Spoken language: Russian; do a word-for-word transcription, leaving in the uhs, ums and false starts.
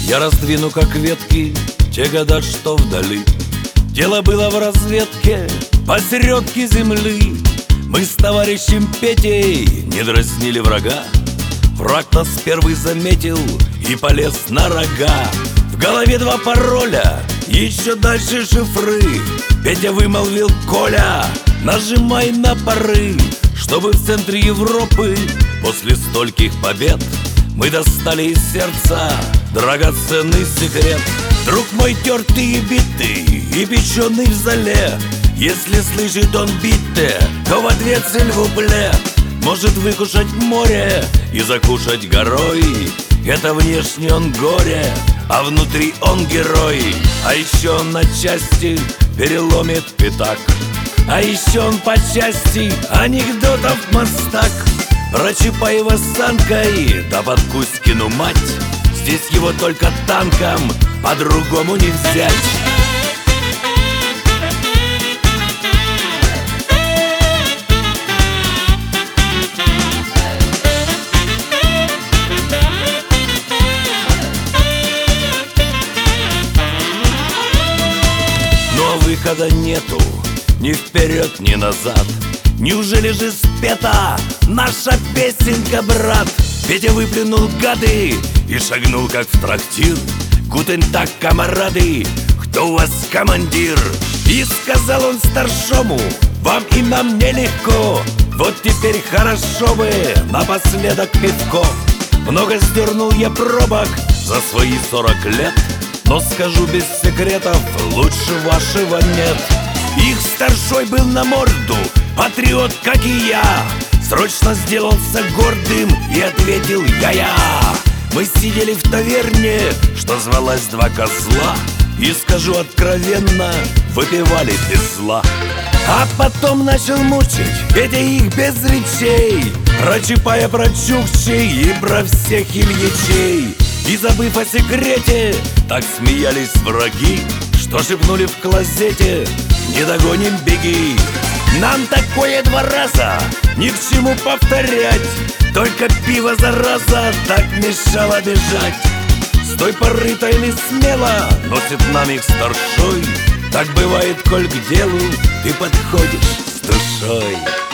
Я раздвину, как ветки, те года, что вдали. Дело было в разведке посередке земли. Мы с товарищем Петей не дразнили врага. Враг нас первый заметил и полез на рога. В голове два пароля, еще дальше шифры. Петя вымолвил: Коля, нажимай на поры. Чтобы в центре Европы после стольких побед мы достали из сердца драгоценный секрет. Друг мой тертый и битый и печеный в зале, если слышит он битте, то в ответ сильвупле. Может выкушать море и закушать горой. Это внешне он горе, а внутри он герой. А еще он на части переломит пятак. А еще он по части анекдотов мастак. Про Чапаева с Санкой, да под Кузькину мать. Здесь его только танком по-другому не взять. Но выхода нету ни вперед, ни назад. Неужели же спета наша песенка, брат? Петя выплюнул гады и шагнул, как в трактир. Гутен так, камарады, кто у вас командир? И сказал он старшому: вам и нам нелегко. Вот теперь хорошо бы напоследок пивко. Много сдернул я пробок за свои сорок лет, но скажу без секретов, лучше вашего нет. Их старшой был на морду патриот, как и я. Срочно сделался гордым и ответил: я-я. Мы сидели в таверне, что звалась «Два козла», и, скажу откровенно, выпивали без зла. А потом начал мучить Петя их без речей, про Чапая, про Чукчей и про всех Ильичей. И, забыв о секрете, так смеялись враги, что шепнули в клозете: не догоним, беги. Нам такое два раза ни к чему повторять, только пиво, зараза, так мешало бежать. С той поры тайны смело носит нам их старшой. Так бывает, коль к делу ты подходишь с душой.